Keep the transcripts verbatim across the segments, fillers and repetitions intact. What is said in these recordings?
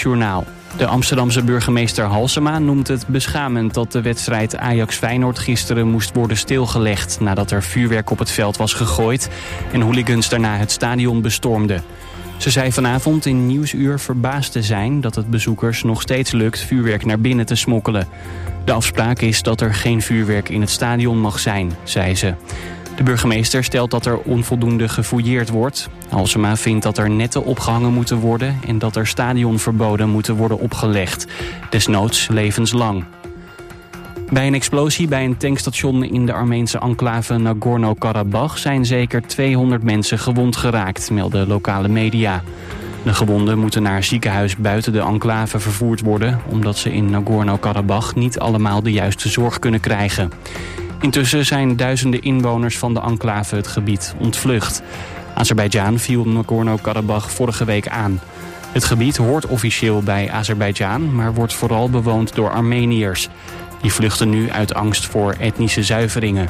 Journaal. De Amsterdamse burgemeester Halsema noemt het beschamend dat de wedstrijd Ajax-Feyenoord gisteren moest worden stilgelegd nadat er vuurwerk op het veld was gegooid en hooligans daarna het stadion bestormden. Ze zei vanavond in Nieuwsuur verbaasd te zijn dat het bezoekers nog steeds lukt vuurwerk naar binnen te smokkelen. De afspraak is dat er geen vuurwerk in het stadion mag zijn, zei ze. De burgemeester stelt dat er onvoldoende gefouilleerd wordt. Halsema vindt dat er netten opgehangen moeten worden en dat er stadionverboden moeten worden opgelegd. Desnoods levenslang. Bij een explosie bij een tankstation in de Armeense enclave Nagorno-Karabakh zijn zeker tweehonderd mensen gewond geraakt, melden lokale media. De gewonden moeten naar een ziekenhuis buiten de enclave vervoerd worden, omdat ze in Nagorno-Karabakh niet allemaal de juiste zorg kunnen krijgen. Intussen zijn duizenden inwoners van de enclave het gebied ontvlucht. Azerbeidzjan viel Nagorno-Karabakh vorige week aan. Het gebied hoort officieel bij Azerbeidzjan, maar wordt vooral bewoond door Armeniërs. Die vluchten nu uit angst voor etnische zuiveringen.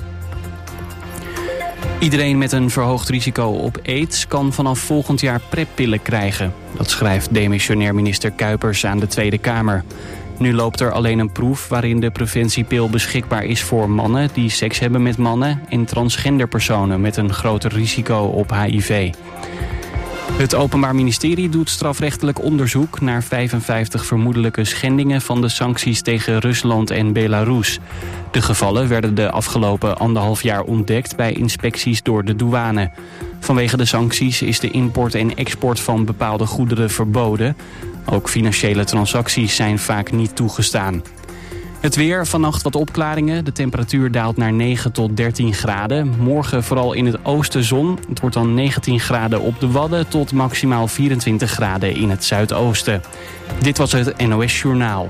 Iedereen met een verhoogd risico op aids kan vanaf volgend jaar preppillen krijgen. Dat schrijft demissionair minister Kuipers aan de Tweede Kamer. Nu loopt er alleen een proef waarin de preventiepil beschikbaar is voor mannen die seks hebben met mannen en transgender personen met een groter risico op H I V. Het Openbaar Ministerie doet strafrechtelijk onderzoek naar vijfenvijftig vermoedelijke schendingen van de sancties tegen Rusland en Belarus. De gevallen werden de afgelopen anderhalf jaar ontdekt bij inspecties door de douane. Vanwege de sancties is de import en export van bepaalde goederen verboden. Ook financiële transacties zijn vaak niet toegestaan. Het weer, vannacht wat opklaringen. De temperatuur daalt naar negen tot dertien graden. Morgen vooral in het oosten zon. Het wordt dan negentien graden op de Wadden tot maximaal vierentwintig graden in het zuidoosten. Dit was het N O S Journaal.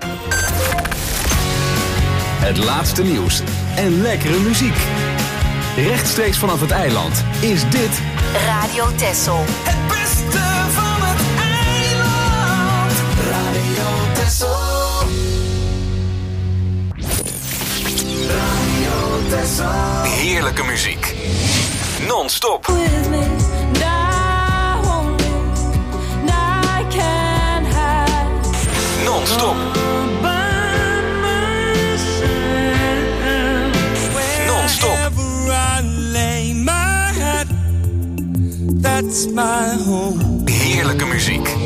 Het laatste nieuws en lekkere muziek. Rechtstreeks vanaf het eiland is dit Radio Texel. Het beste van het eiland. Radio Texel. Radio Texel. heerlijke muziek. Non-stop. Non-stop. Non-stop. That's my home. Heerlijke muziek.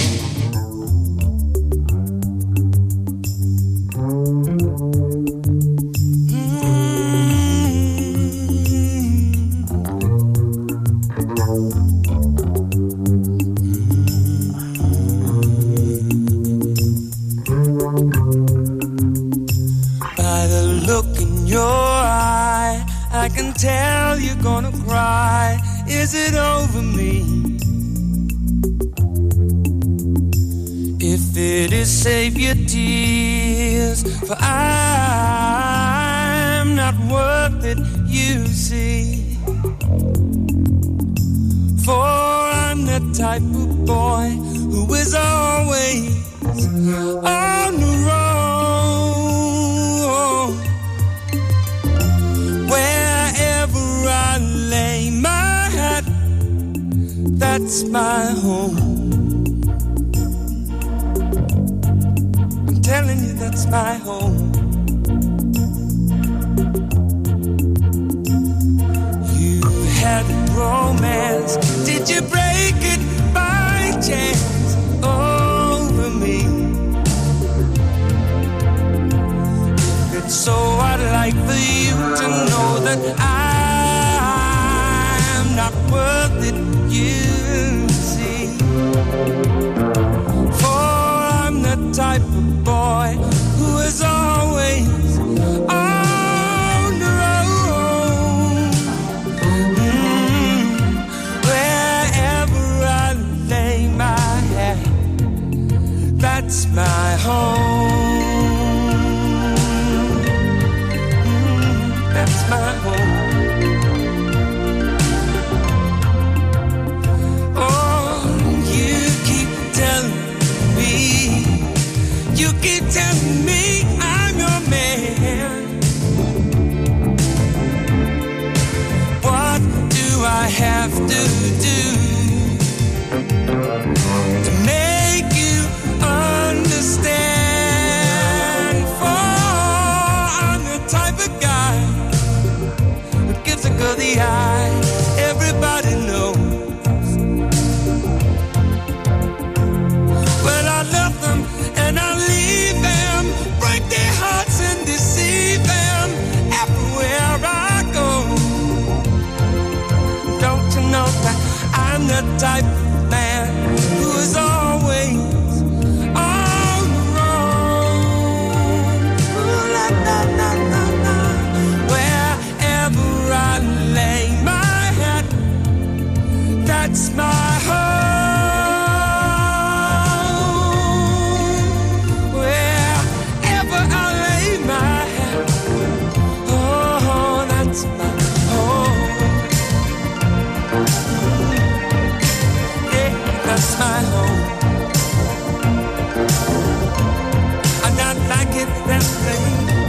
By the look in your eye, I can tell you're gonna cry. Is it over me? If it is, save your tears, for I'm not worth it, you see. For I'm the type of boy who is always on the road. Wherever I lay my head, that's my home. I'm telling you, that's my home. You had romance, did you break it by chance over me? If it's so, I'd like for you to know that I'm not worth it, you see. For I'm the type of boy who is always on the road. Mm, wherever I lay my head, that's my home. Mm, that's my home. You keep telling me I'm your man. What do I have to do to make you understand? type of man who is always on the road. Ooh, la, la, la, la, la. Wherever I lay my head, that's my home. Wherever I lay my head, oh, that's my that's my home. I'm not like it that way.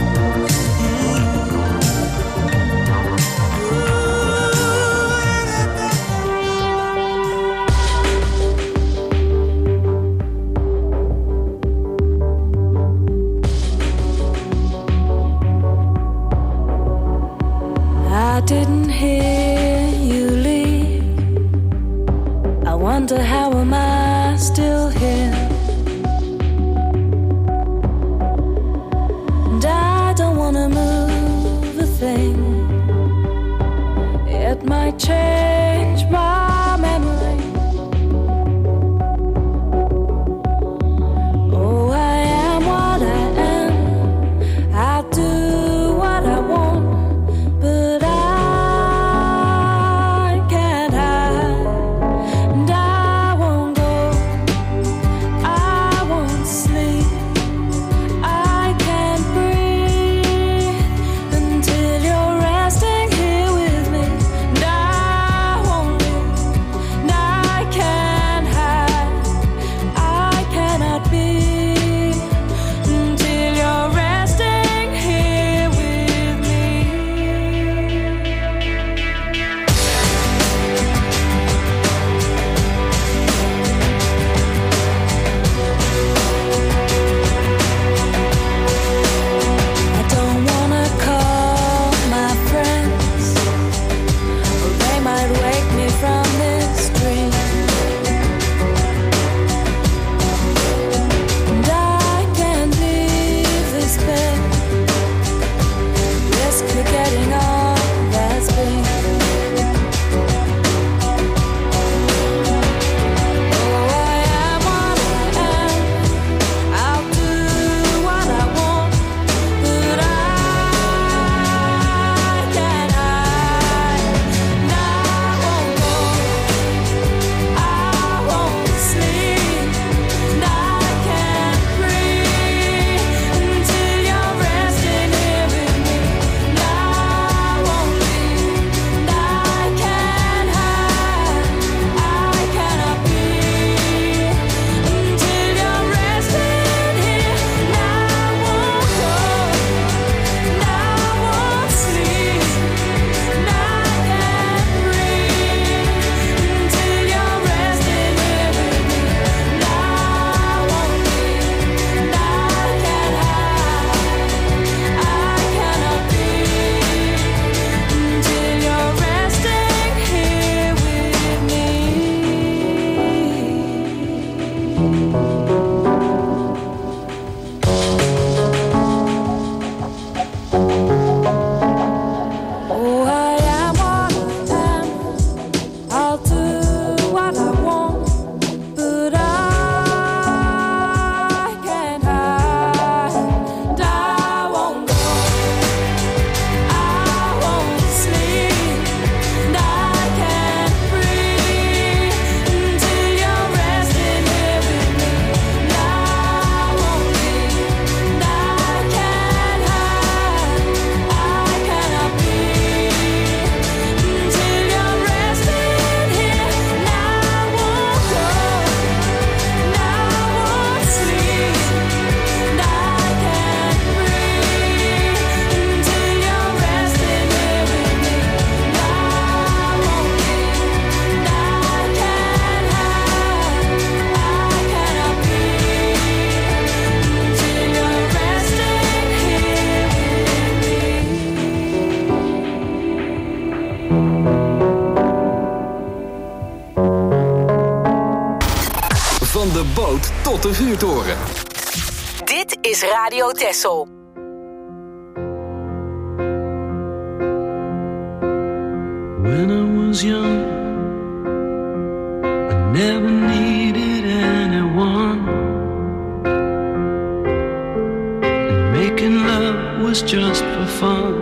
I didn't hear you leave. I wonder how am I still here? And I don't wanna move a thing. It might change my memory. Oh, I am what I am. I'll do what I want, but I can't hide. And I won't go, I won't sleep, I can't breathe until you're resting here with me. And I won't leave, and I can't hide, I cannot be until you're resting here with me. I don't wanna call my friends, or they might wake me from this dream. And I can't leave this bed, risk forgetting all that's been. Oh, I am what I am. I'll do what I want, but I can't hide. And I won't go, I won't sleep, and I can't breathe until you're resting here with me. And I won't leave, and I can't hide, I cannot be until you're resting here. And I won't go, and I won't sleep, and I can't breathe until you're resting here with me. And I won't leave, and I can't hide, I cannot be until you're resting here with me. Oh, I am what I am. I'll do what I want, but I can't hide. And I won't go, I won't sleep, and I can't breathe until you're resting here with me. And I won't leave, and I can't hide, I cannot be until you're resting here. And I won't go, and I won't sleep, and I can't breathe until you're resting here with me. And I won't leave, and I can't hide, I cannot be until you're resting here Van de boot tot de vuurtoren. Dit is Radio Texel. When I was young, I making love was just for fun.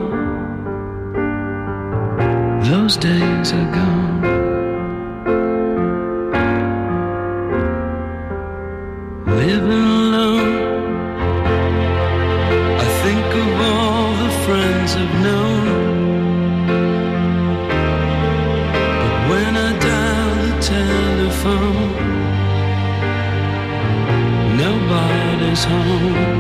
Those days are gone. Living alone, I think of all the friends I've known. But when I dial the telephone, nobody's home.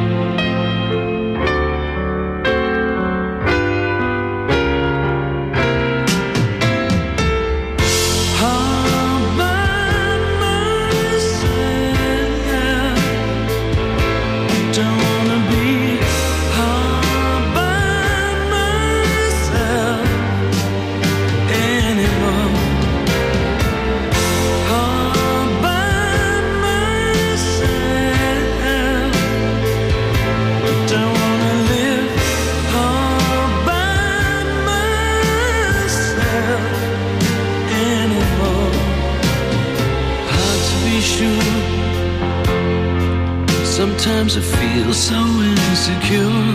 Sometimes I feel so insecure,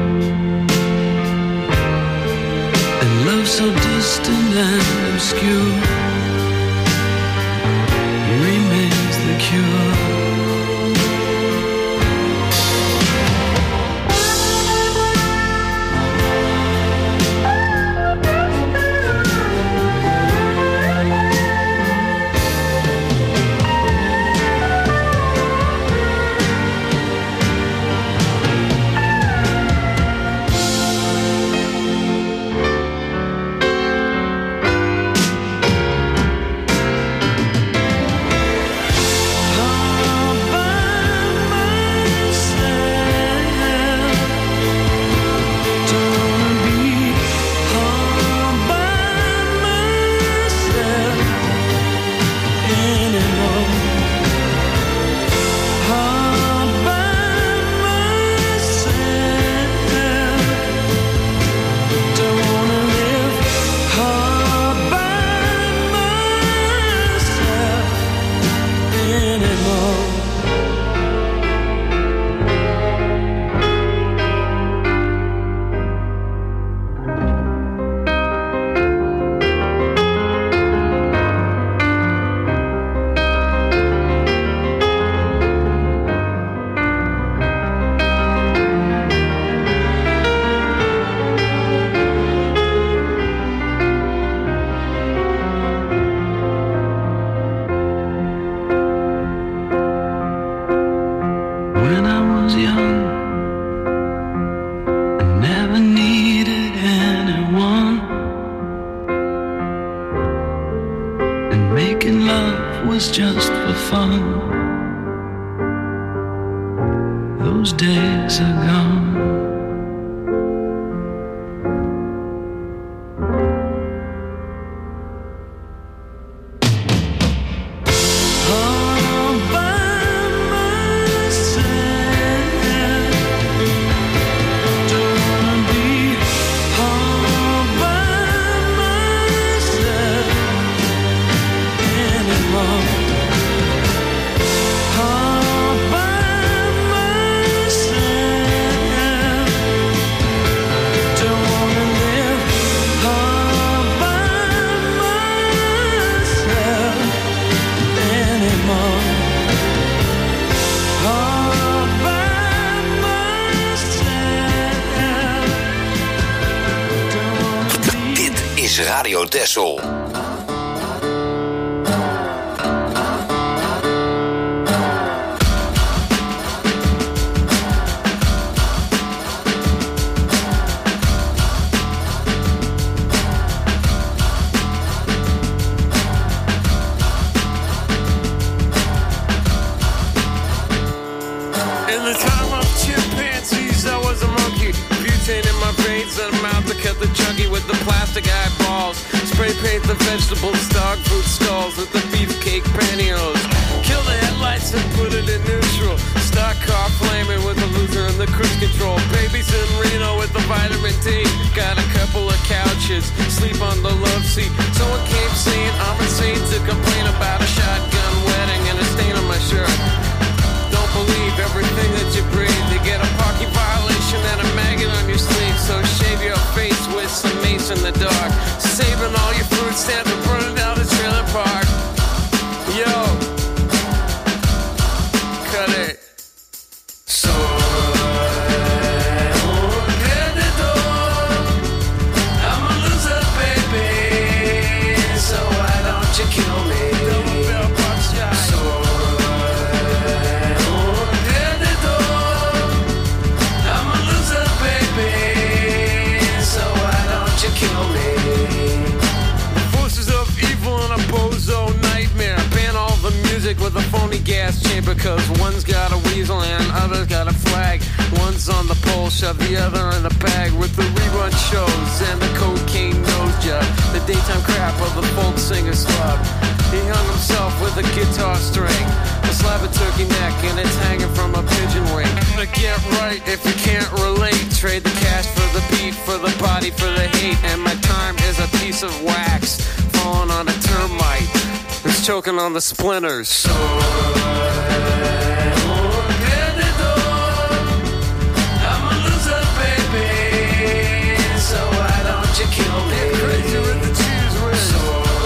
and love so distant and obscure remains the cure. Radio Texel. The vegetables, dog food stalls with the beefcake pantyhose. Kill the headlights and put it in neutral. Stock car flaming with the loser and the cruise control. Babies in Reno with the vitamin D. Got a couple of couches, sleep on the love seat. Someone came saying I'm insane to complain about a shotgun wedding and a stain on my shirt. Don't believe everything that you breathe. You get a parking violation crash in the dark. Saving all your food stamps and burning down the trailer park. Yo, cut it. So you kill me. Double barrel buckshot. So at the door, I'm a loser, baby. So why don't you kill me? The forces of evil in a bozo nightmare. Ban all the music with a phony gas chamber, cause one's got a weasel and other's got a flag. One's on the pole, shove the other in the bag with the rerun shows and the cocaine nose job. The daytime crap of the folk singer slub. He hung himself with a guitar string, a slab of turkey neck, and it's hanging from a pigeon wing. To get right if you can't relate, trade the cash for the beat, for the body, for the hate. And my time is a piece of wax falling on a termite who's choking on the splinters. So you kill me. Get crazy with the cheese whiz. So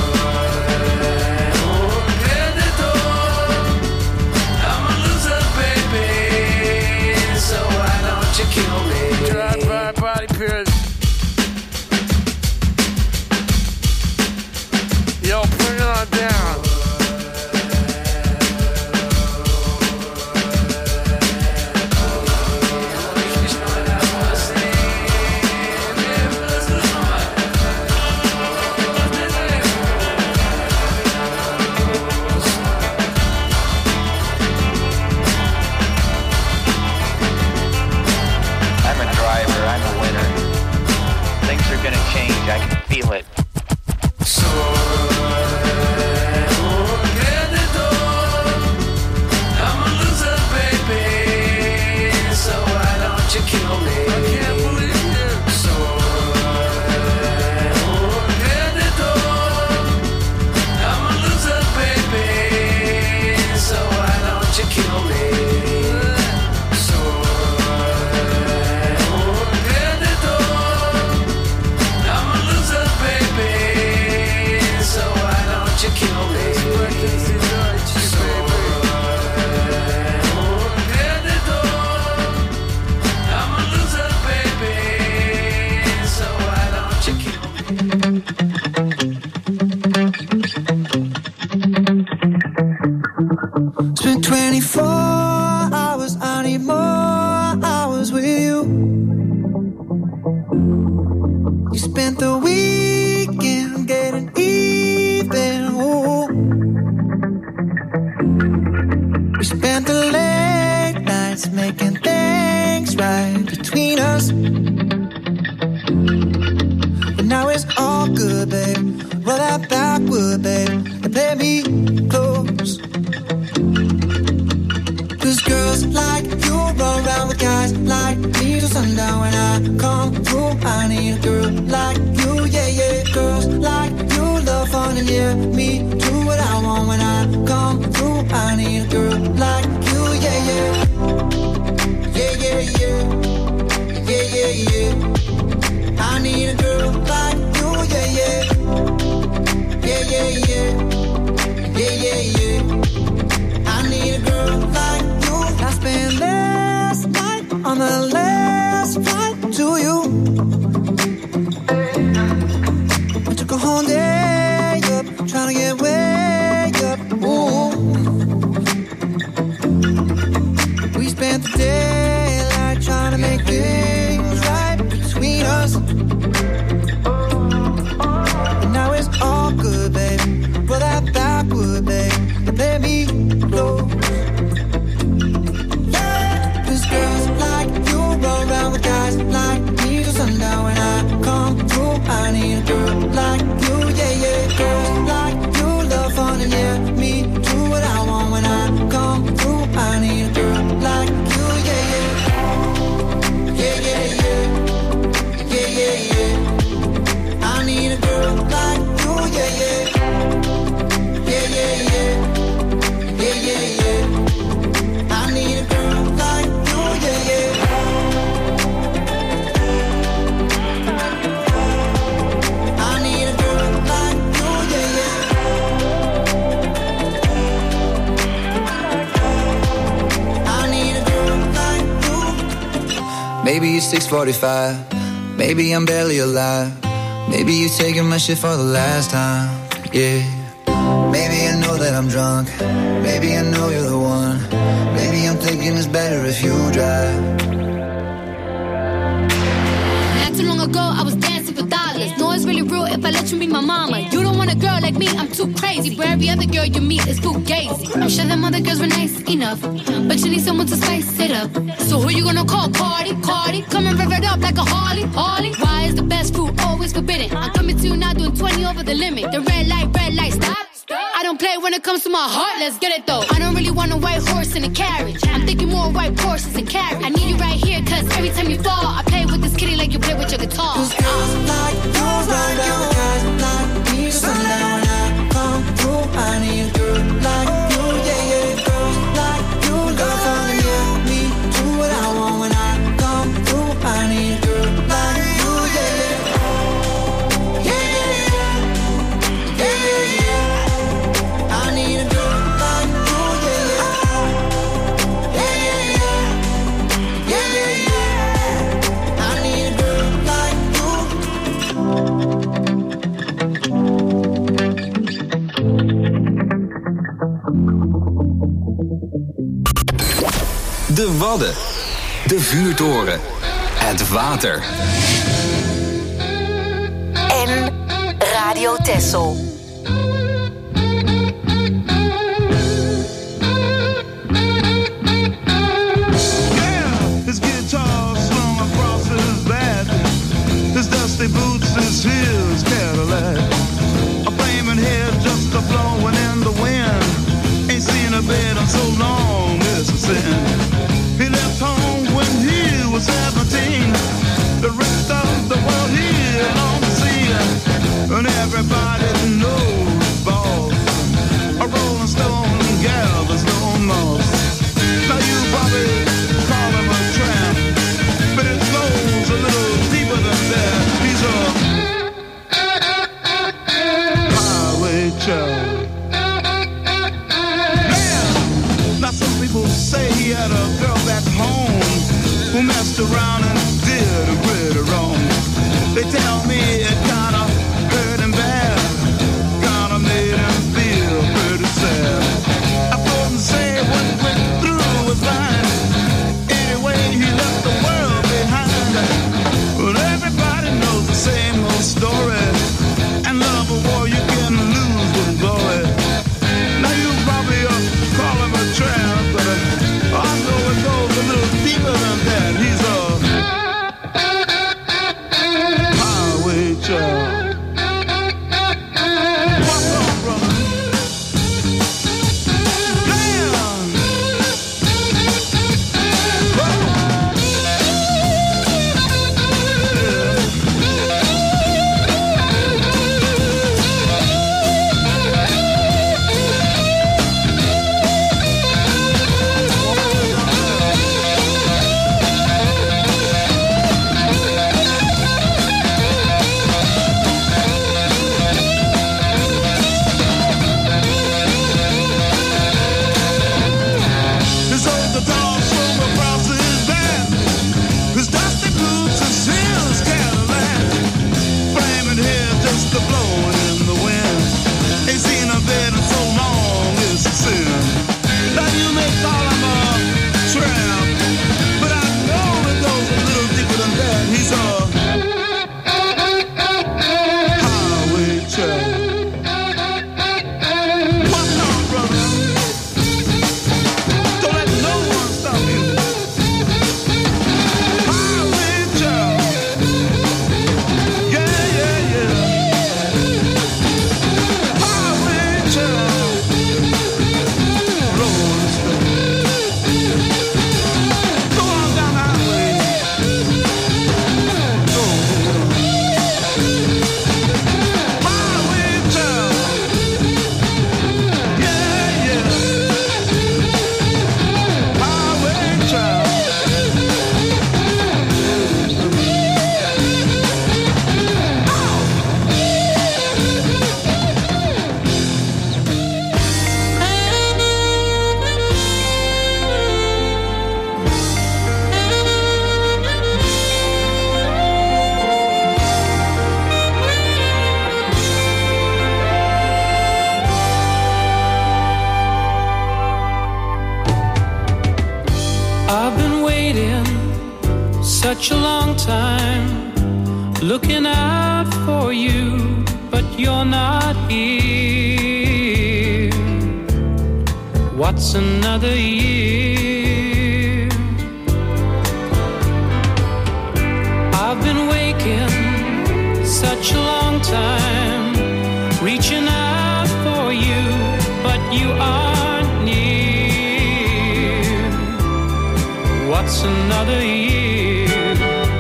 at the door, I'm a loser, baby. So why don't you kill me? Drive-by body pierce. Yo, bring it on down. I can feel it. So at the door, I'm a loser, baby. So why don't you kill me? I can't believe you. So at the door, I'm a loser, baby. So why don't you kill me? So at the door, I'm a loser, baby. So why don't you kill me? So at the door, I'm a loser, baby. So why don't you kill me? Spent twenty-four hours, I need more hours with you. You spent the weekend getting even. Ooh. We spent the late nights making things right between us. But now it's all good, babe. Roll that backward, babe, and play me close. Cause girls like you run around with guys like me till sundown. When I come through, I need a girl like you, yeah, yeah. Girls like you love fun and yeah, me do what I want. When I come through, I need a girl like you, yeah, yeah. Yeah, yeah, yeah. Yeah, yeah, yeah. I need a girl like you, yeah, yeah. Yeah, yeah, yeah. Yeah, yeah, yeah. I need a girl like you. I spent last night on the last flight to you. I took a whole day up, trying to get way up. Ooh. Maybe it's six forty-five. Maybe I'm barely alive. Maybe you taking my shit for the last time. Yeah. Maybe I know that I'm drunk. Maybe I know you're the one. Maybe I'm thinking it's better if you drive. Not too long ago, I was dancing for dollars. No, it's really real if I let you be my mama. You don't want a girl like me, I'm too crazy. But every other girl you meet is fugazi. I'm sure them other girls were nice enough, but you need someone to spice it up. So who you gonna call? Cardi, Cardi. Come and rev it up like a Harley, Harley. Why is the best food always forbidden? I'm coming to you now doing twenty over the limit. The red light, red light, stop. I don't play when it comes to my heart, let's get it though. I don't really want a white horse in a carriage. I'm thinking more white horses and carriage. I need you right here, cause every time you fall, I play with this kitty like you play with your guitar. Cause girls like you run down guys like me. Sundown when I come through, I need a girl like you, yeah, yeah. Girls like you love fun, yeah. Me do what I want when I come through, I need a girl like you, yeah, yeah. Yeah, yeah, yeah. Yeah, yeah, yeah. I need a girl like you, yeah, yeah. Yeah, yeah, yeah. Yeah, yeah, yeah. I need a girl like you. De Wadden. De vuurtoren. Het water. En Radio Texel. His guitar slung across his back, his dusty boots, his heels Cadillac, a flaming head just a blowing in the wind. Ain't seen a bed in so long, it's a sin. He left home when he was seventeen. The rest of the world he alone to see, and everybody knows balls. A rolling stone gathers no moss. Now you probably call him a tramp, but it goes a little deeper than that. He's a highway child. Man, now some people say he had a girl back home who messed around and did a pretty wrong. They tell me it kinda hurt him bad, kinda made him feel pretty sad. I couldn't say what went through his mind. Anyway, he left the world behind. But everybody knows the same old story. And love a war you can lose with glory. Now you probably uh, call him a tramp, but uh, I know it goes a little deeper than that. He's a highway child. such a long time, looking out for you, but you're not here. What's another year? I've been waking such a long time, reaching out for you, but you aren't near. What's another year?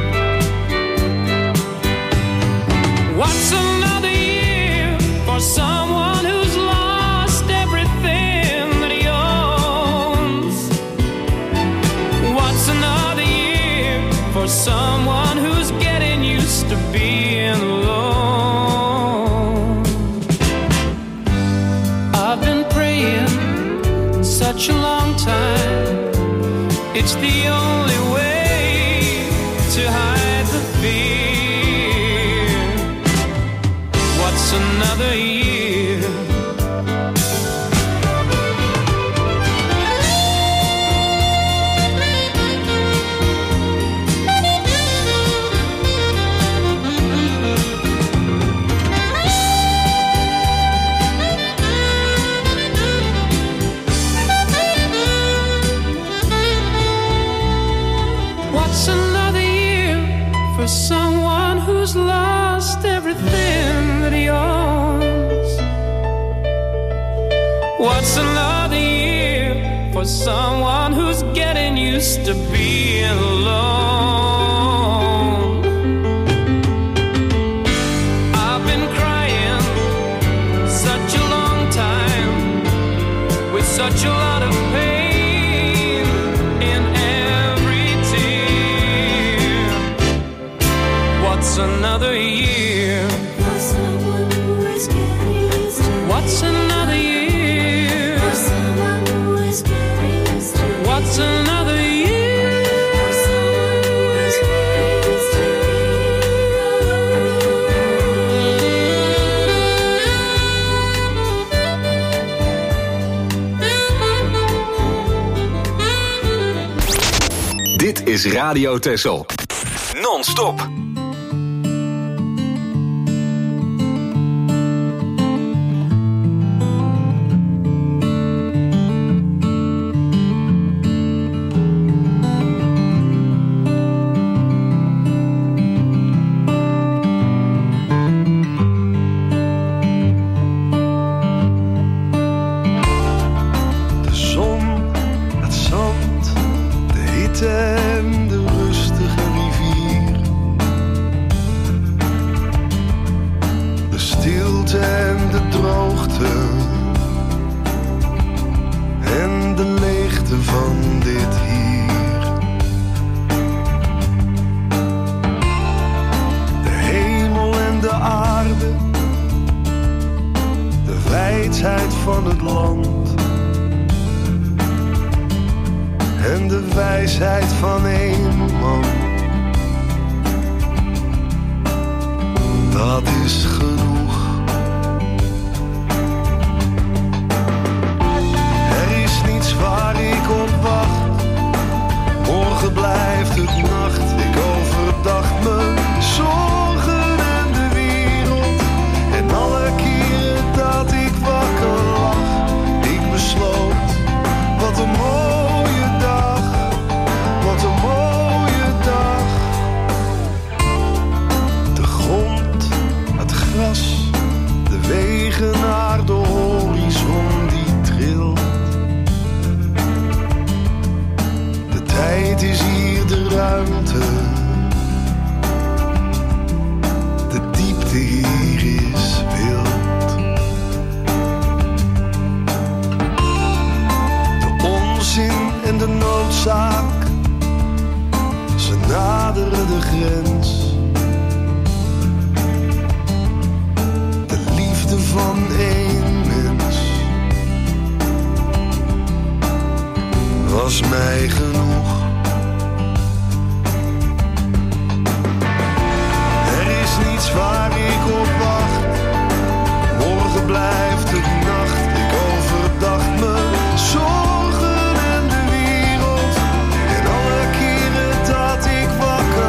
What's another year for someone who's lost everything that he owns? What's another year for someone who's getting used to being alone? I've been praying such a long time, it's the only way to hide the fear. What's another year? What's another year for someone who's lost everything that he owns? What's another year for someone who's getting used to being alone? I've been crying such a long time, with such a lot of pain in every tear. What's another year? For someone who is getting used to. What's another year? For someone who is getting used to. What's another year? For someone who is getting used to. Dit is Radio Texel. Non-stop. De zon, het zand, de hitte en de rustige rivier. De stilte en de droogte. En de leegte van dit hier. De hemel en de aarde. De wijdheid van het land. En de wijsheid van één man. Dat is genoeg. Er is niets waar ik op wacht. Morgen blijft het nacht. Ik overdag mijn zorgen en de wereld. En alle keren dat ik wakker lag, ik besloot, wat een mooie dag, wat een mooie dag. De grond, het gras, de wegen naar de horizon die trilt. De tijd is hier de ruimte. De diepte hier is wild. De onzin en de noodzaak, ze naderen de grens. De liefde van één mens was mij genoeg. Er is niets waar ik op wacht. Morgen blijft het nacht. Ik overdag mijn zorgen en de wereld. En alle keren dat ik wakker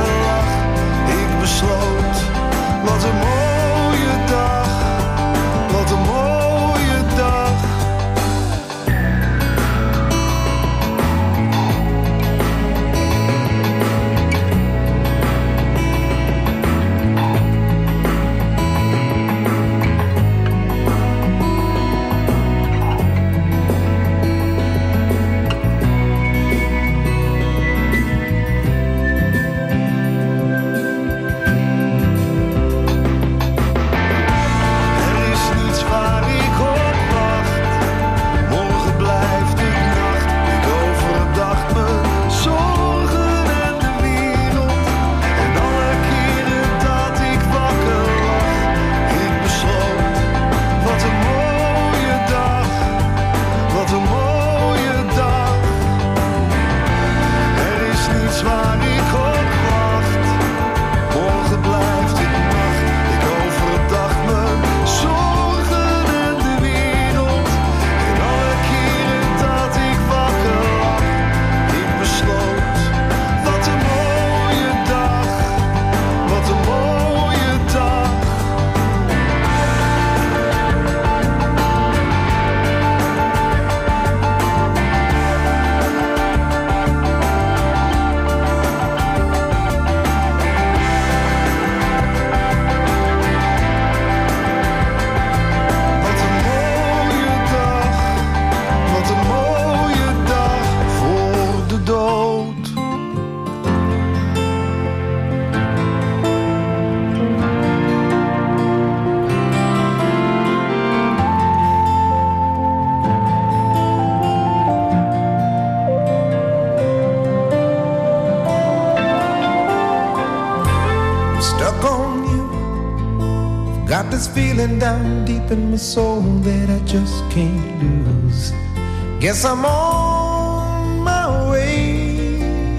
Got this feeling down deep in my soul that I just can't lose. Guess I'm on my way.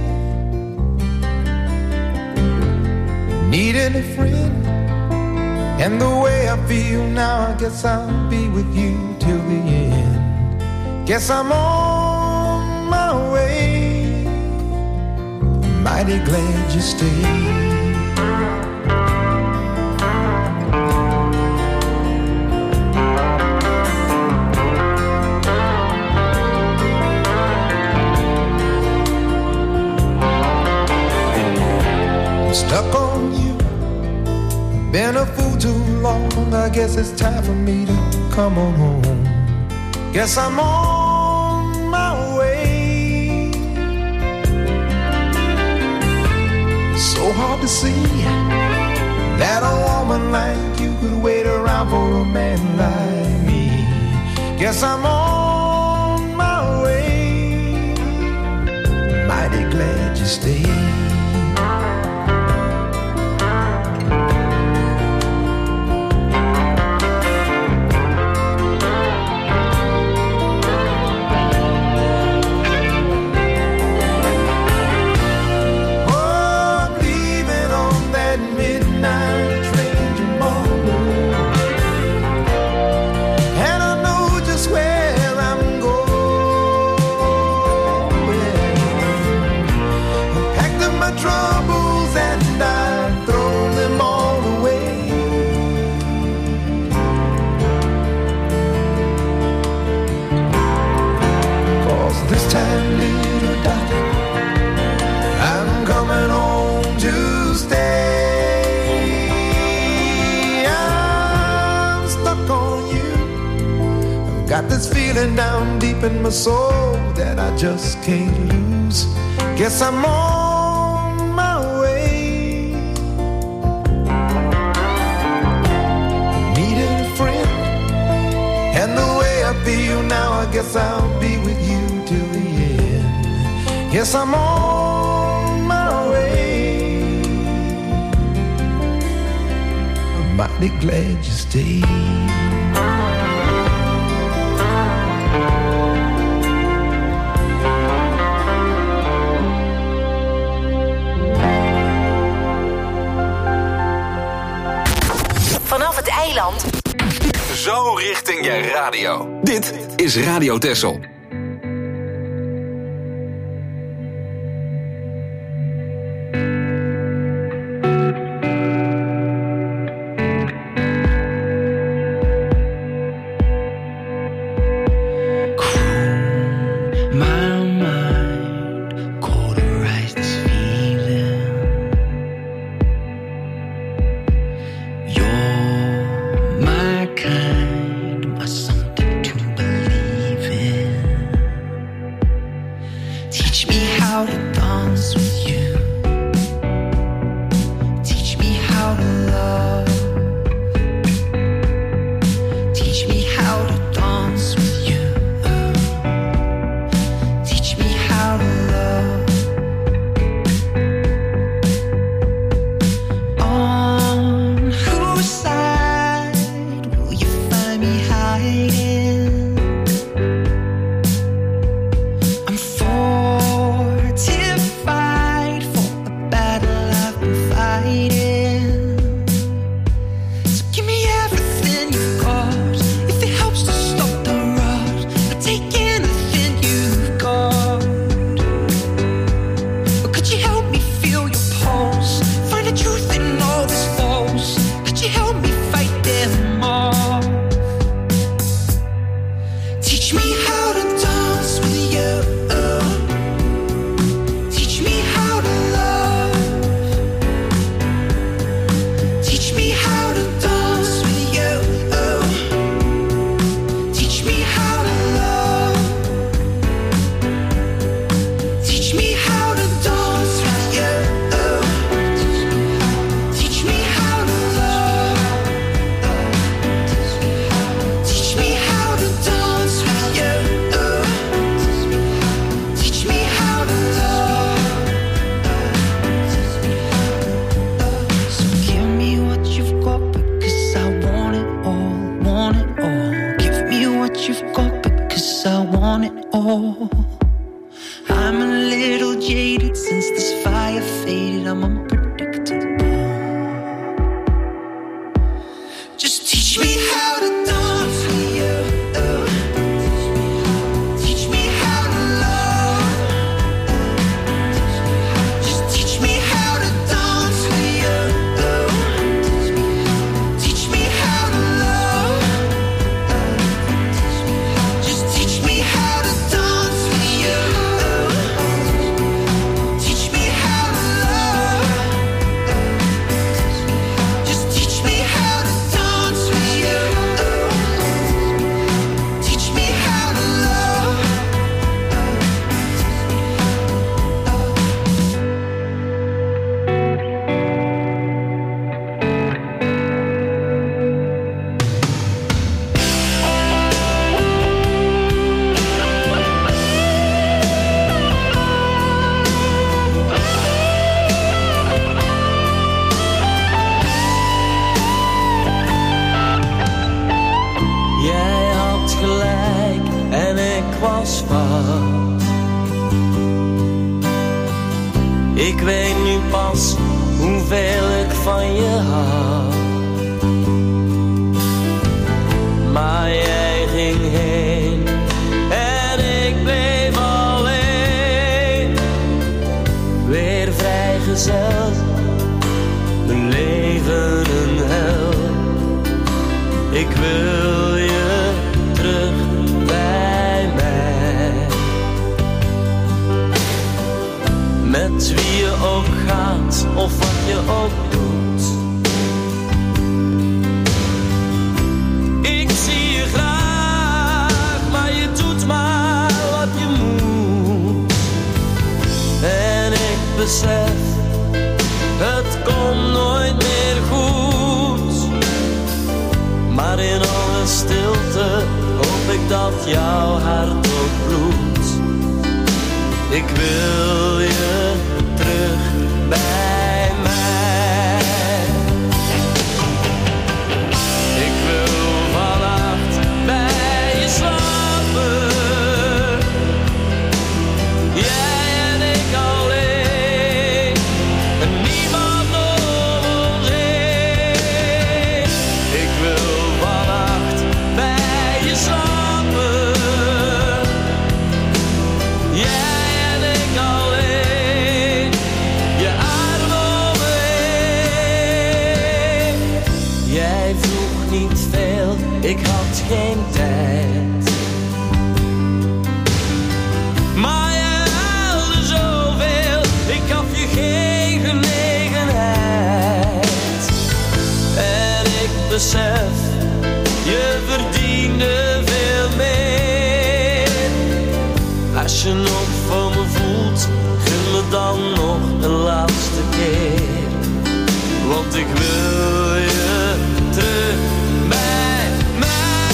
Needing a friend, and the way I feel now, I guess I'll be with you till the end. Guess I'm on my way. Mighty glad you stayed. Stuck on you, been a fool too long. I guess it's time for me to come on home. Guess I'm on my way. So hard to see that a woman like you could wait around for a man like me. Guess I'm on my way. Mighty glad you stayed. Got this feeling down deep in my soul that I just can't lose. Guess I'm on my way. Needing a friend, and the way I feel now, I guess I'll be with you till the end. Guess I'm on my way. I'm mighty glad you stayed. Vanaf het eiland. Zo richting je radio. Dit is Radio Texel. Kind, my something to believe in. jaded since this fire faded. I'm unpredictable. Just teach me how to dance with you. Teach me how to love. Just teach me how to dance with you. Teach me how to love. Just teach me how to dance with you. Teach me how to love. Just teach me how to dance with you. Teach me how to love. Jij had gelijk en ik was fout. Ik weet nu pas hoeveel ik van je hou. Maar jij ging heen en ik bleef alleen. Weer vrijgezel, mijn leven een hel. Ik wil je terug bij mij. Met wie je ook gaat of wat je ook doet. Ik zie je graag, maar je doet maar wat je moet. En ik besef, het komt nooit meer goed. Maar in alle stilte hoop ik dat jouw hart ook bloedt. Ik wil je terug bij mij. Ik wil vannacht bij je slapen. Jij en ik alleen. En niemand om ons heen. Ik wil vannacht bij je slapen. Jij en ik alleen. Je arm om me heen. Jij vroeg niet veel, ik had geen tijd. Maar jij huilde zoveel, ik gaf je geen genegenheid. En ik besef, je verdiende veel meer. Als je nog van me voelt, gun me dan nog een laatste keer. Want ik wil je terug bij mij.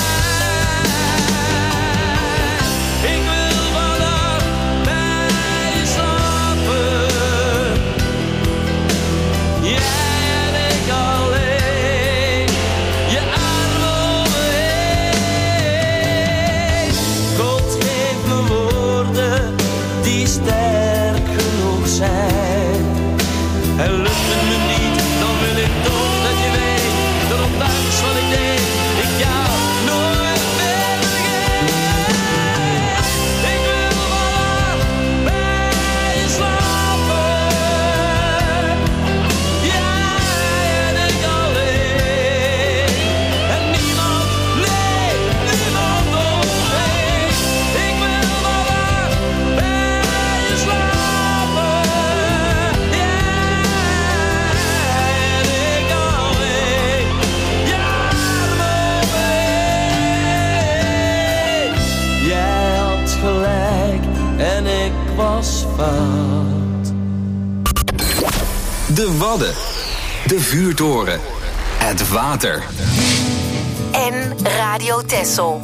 Ik wil vannacht bij je slapen. Jij en ik alleen. Je arm om me heen. God geeft me woorden die sterk genoeg zijn. En lukt het me niet, dan wil ik toch dat je weet dat ondanks wat ik deed, ik jou nooit meer vergeet. Ik wil vannacht bij je slapen. Jij en ik alleen. En niemand, nee, niemand om ons heen. Ik wil vannacht bij je slapen. Jij en ik alleen. Je arm om me heen. Jij had gelijk en ik was fout. De Wadden. De vuurtoren. Het water. En Radio Texel.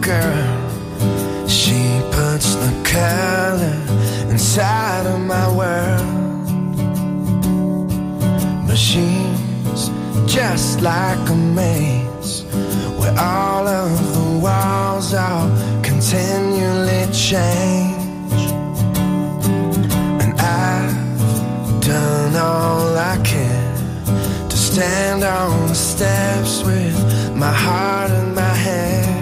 girl. She puts the color inside of my world. But she's just like a maze where all of the walls are continually change. And I've done all I can to stand on the steps with my heart in my hand.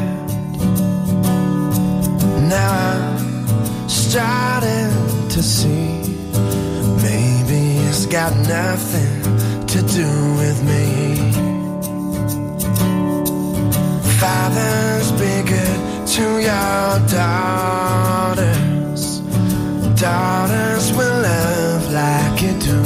Now I'm starting to see maybe it's got nothing to do with me. Fathers, be good to your daughters. Daughters will love like you do.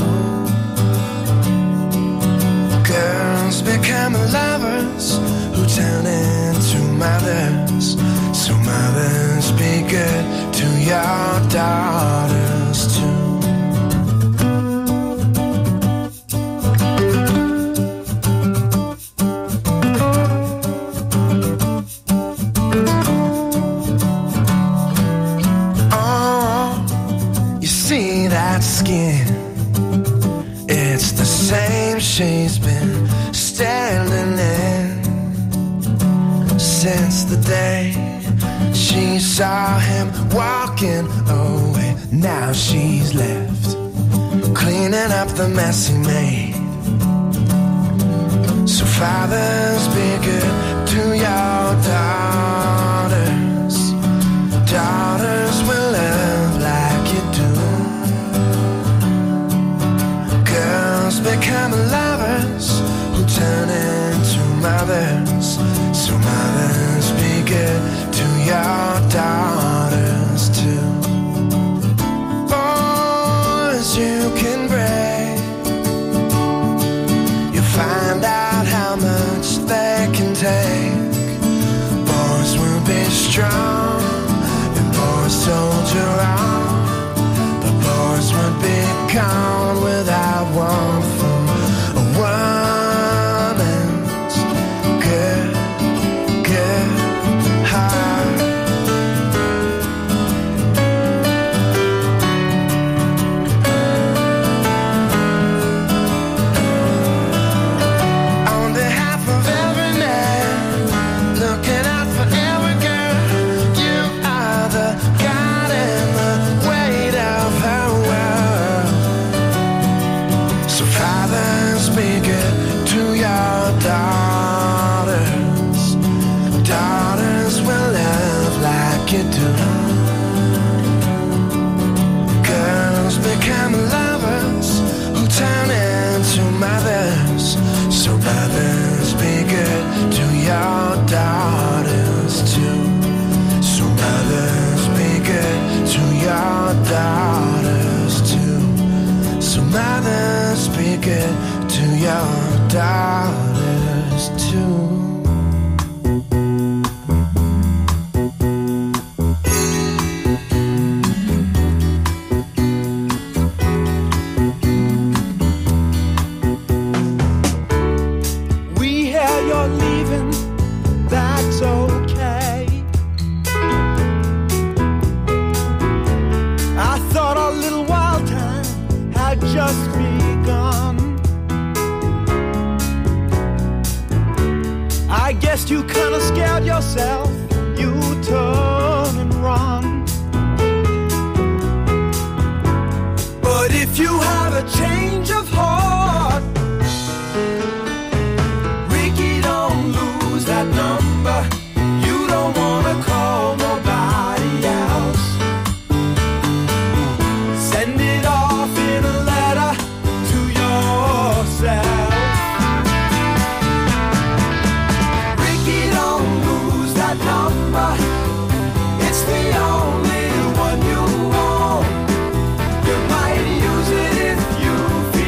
Girls become lovers who turn into mothers. So mothers, be good to your daughters too. Skin, it's the same she's been standing in since the day she saw him walking away. Now she's left cleaning up the mess he made. So fathers, be good to your daughters. Daughters will love like you do. Become lovers who turn into mothers. So mothers, be good to your daughters too. Boys, you can break. You find out how much they can take. Boys will be strong and boys soldier on. But boys would be gone without one from a woman's good, good heart. On behalf of every man, looking out for every girl, you are the God and the weight of her world. So fathers, be good to your daughters. Daughters will love like you do. Girls become lovers who turn into mothers. So mothers, be good to your daughters too. So mothers, be good to your daughters too. So mothers, be good to your daughters too. We hear you're leaving, that's okay. I thought our little wild time had just begun. I guess you kinda scared yourself, you turn and run. But if you have a change of heart, Ricky, don't lose that number. You don't wanna call nobody else. Send it off in a letter to yourself. Ricky, don't lose that number. It's the only one you want. You might use it if you feel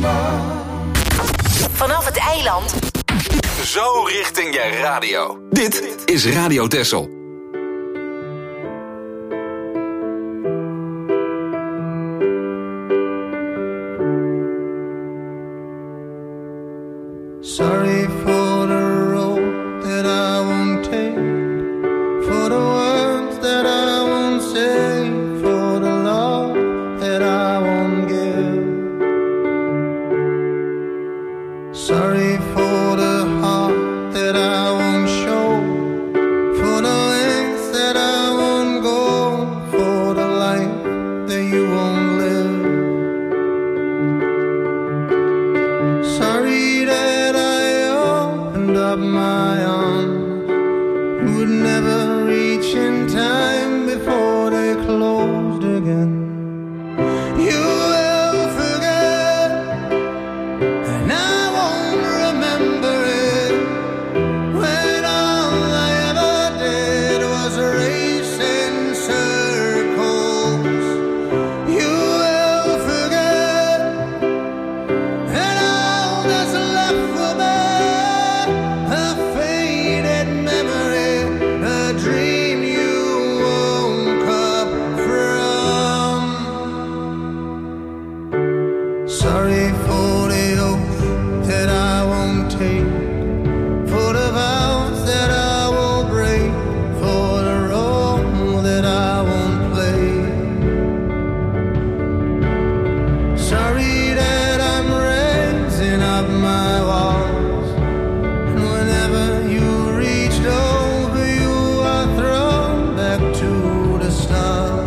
Vanaf het eiland. Zo richting je radio. Dit is Radio Texel. Sorry for the road that I won't take, for the words that I won't say, for the love that I won't give. Sorry for the heart that I won't show, for the lengths that I won't go, for the life that you won't live. Sorry that I opened up my arms, would never reach in time before they closed again. You will forget, and I won't remember it, when all I ever did was race in circles. You will forget, and all that's left will be a faded memory, a dream you woke up from. Sorry for the oath that I won't take, for the vows that I will break, for the role that I won't play. Sorry that I'm raising up my walls, and whenever you reached over, you are thrown back to the start.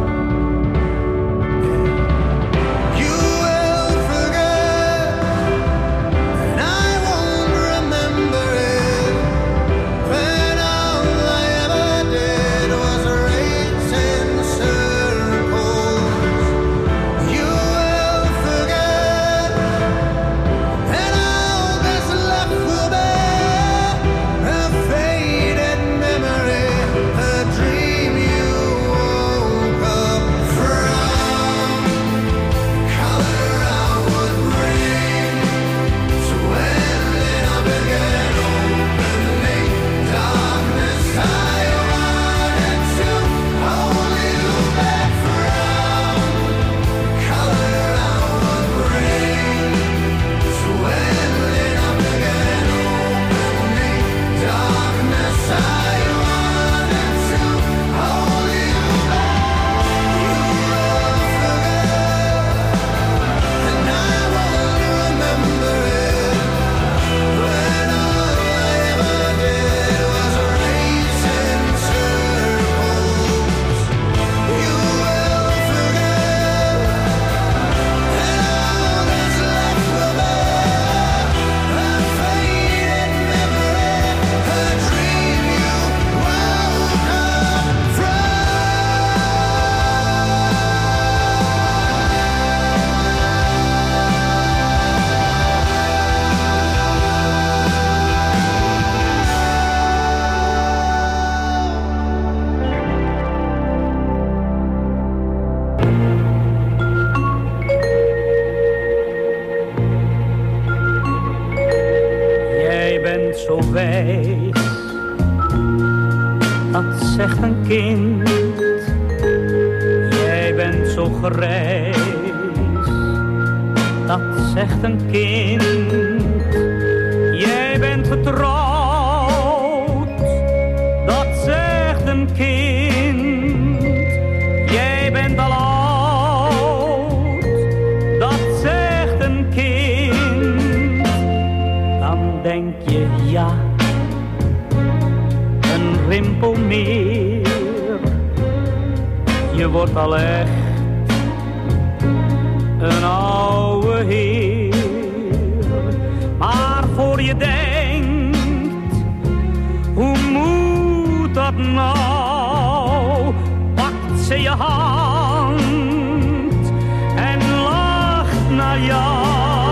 You will forget, and I won't remember it, when all I ever did was race in circles. You will forget, and all that's left will be a faded memory, a dream you woke up from. Color I would bring to ending up again, opening darkness I wanted to hold you back from. Color I would bring to ending up again, opening darkness I wanted to hold you back. You will forget, and I won't remember it, when all I ever did was race in circles. You will forget, and all that's left will be a faded memory, a dream you woke up from. Jij bent zo wijs, dat zegt een kind. Jij bent zo grijs, dat zegt een kind. Jij bent getrouwd, dat zegt een kind. Jij bent al oud, dat zegt een kind. Dan denk je ja, een rimpel meer. Je wordt al echt een oude heer. Maar voor je denkt, hoe moet dat nou? Pakt ze je hand en lacht naar jou.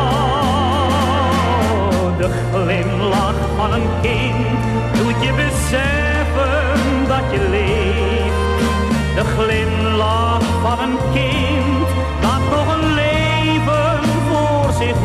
De glimlach van een kind doet je beseffen dat je leeft. De glimlach van een kind dat nog een leven voor zich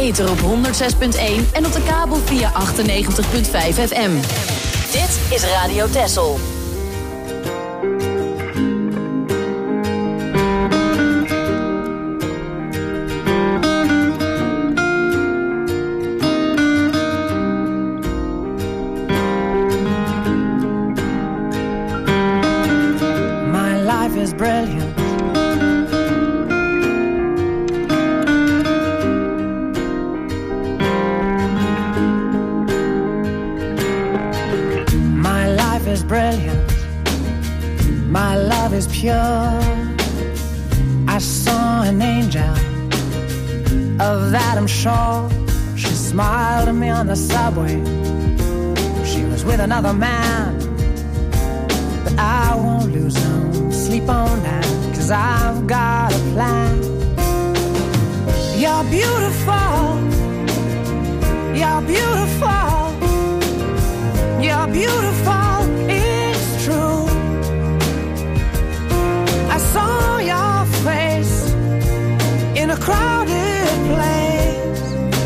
ether op honderd zes punt één en op de kabel via achtennegentig punt vijf F M. Dit is Radio Texel. My life is brilliant. Is brilliant. My love is pure. I saw an angel, of that I'm sure. She smiled at me on the subway. She was with another man, but I won't lose no sleep on that, 'cause I've got a plan. You're beautiful. You're beautiful. You're beautiful. It's true. I saw your face in a crowded place,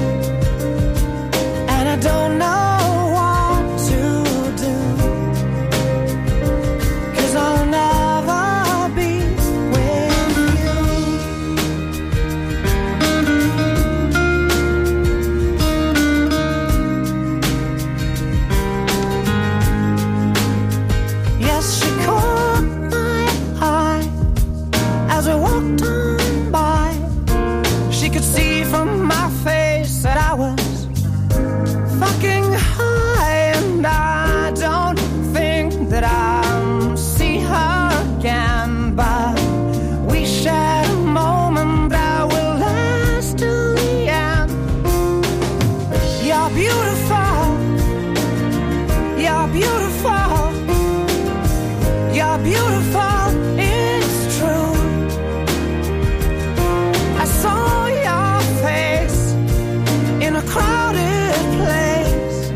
and I don't know what to do, 'cause I'll never be with you. Yes, she caught my eye as we walked on by. She could see from my face that I was fucking high, and I don't think that I'll see her again, but we shared a moment that will last till the end. You're beautiful. You're beautiful. You're beautiful, it's true. I saw your face in a crowded place,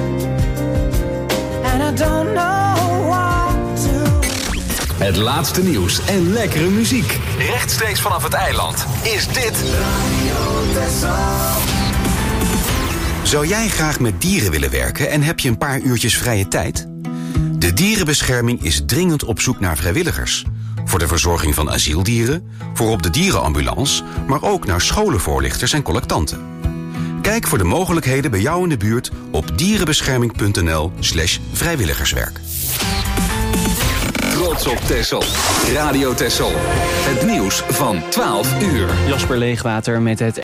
and I don't know what to. Het laatste nieuws en lekkere muziek. Rechtstreeks vanaf het eiland is dit Zou jij graag met dieren willen werken en heb je een paar uurtjes vrije tijd? De Dierenbescherming is dringend op zoek naar vrijwilligers. Voor de verzorging van asieldieren, voor op de dierenambulance, maar ook naar scholenvoorlichters en collectanten. Kijk voor de mogelijkheden bij jou in de buurt op dierenbescherming.nl slash vrijwilligerswerk. Trots op Texel. Radio Texel. Het nieuws van twaalf uur. Jasper Leegwater met het